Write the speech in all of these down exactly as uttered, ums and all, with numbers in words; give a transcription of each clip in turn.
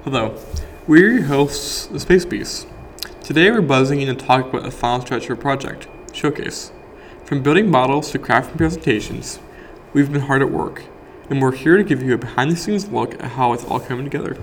Hello, we're your hosts, the Space Beasts. Today we're buzzing in to talk about the final stretch of our project, Showcase. From building models to crafting presentations, we've been hard at work, and we're here to give you a behind-the-scenes look at how it's all coming together.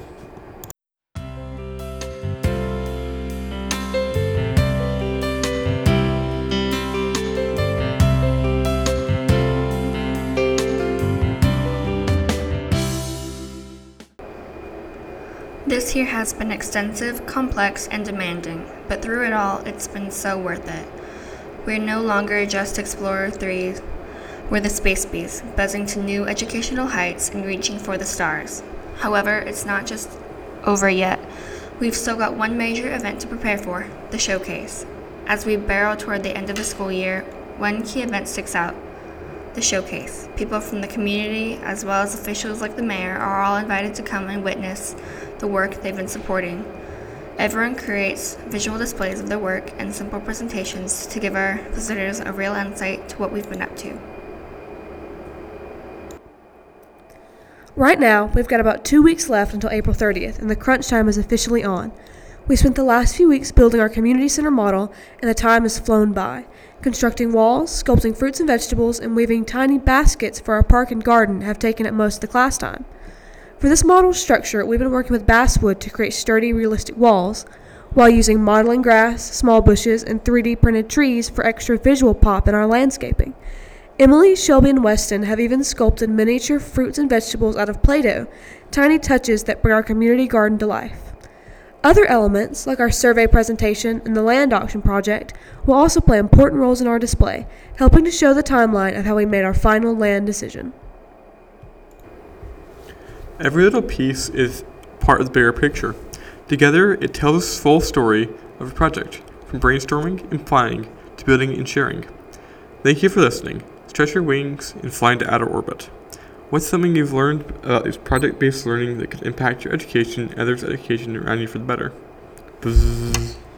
This year has been extensive, complex, and demanding, but through it all, it's been so worth it. We're no longer just Explorer three, we're the Space Beasts, buzzing to new educational heights and reaching for the stars. However, it's not just over yet. We've still got one major event to prepare for, the Showcase. As we barrel toward the end of the school year, one key event sticks out. The Showcase. People from the community, as well as officials like the mayor, are all invited to come and witness the work they've been supporting. Everyone creates visual displays of their work and simple presentations to give our visitors a real insight to what we've been up to. Right now, we've got about two weeks left until April thirtieth, and the crunch time is officially on. We spent the last few weeks building our community center model, and the time has flown by. Constructing walls, sculpting fruits and vegetables, and weaving tiny baskets for our park and garden have taken up most of the class time. For this model structure, we've been working with basswood to create sturdy, realistic walls, while using modeling grass, small bushes, and three D printed trees for extra visual pop in our landscaping. Emily, Shelby, and Weston have even sculpted miniature fruits and vegetables out of Play-Doh, tiny touches that bring our community garden to life. Other elements, like our survey presentation and the land auction project, will also play important roles in our display, helping to show the timeline of how we made our final land decision. Every little piece is part of the bigger picture. Together, it tells the full story of a project, from brainstorming and planning to building and sharing. Thank you for listening. Stretch your wings and fly into outer orbit. What's something you've learned about this project-based learning that could impact your education and others' education around you for the better? Bzzz.